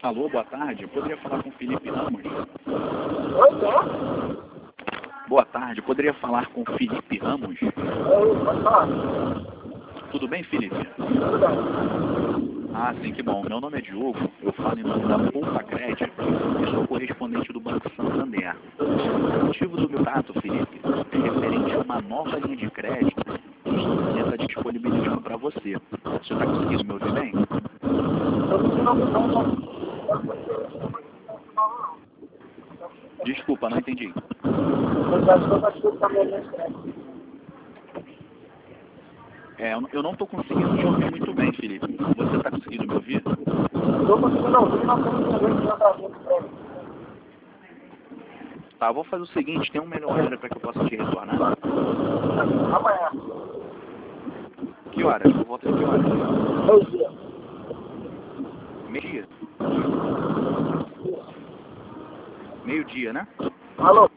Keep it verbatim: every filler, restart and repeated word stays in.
Alô, boa tarde. Eu poderia falar com o Felipe Ramos? Oi, quem? Boa tarde. Eu poderia falar com o Felipe Ramos? Oi, pode falar. Tudo bem, Felipe? Tudo bem. Ah, sim, que bom. Meu nome é Diogo. Eu falo em nome da Poupa Crédito e sou correspondente do Banco Santander. O motivo do meu contato, Felipe, é referente a uma nova linha de crédito que o Santander está disponibilizando para você. Você está conseguindo me ouvir bem? Desculpa, não entendi. É, eu não estou conseguindo te ouvir muito bem, Felipe. Você está conseguindo me ouvir? Estou conseguindo ouvir, mas não estou conseguindo. Tá, vou fazer o seguinte, tem um melhor horário para que eu possa te retornar? Amanhã. Que horas? Por volta de que horas? Meio-dia. Meio-dia? Meio-dia, né? Alô?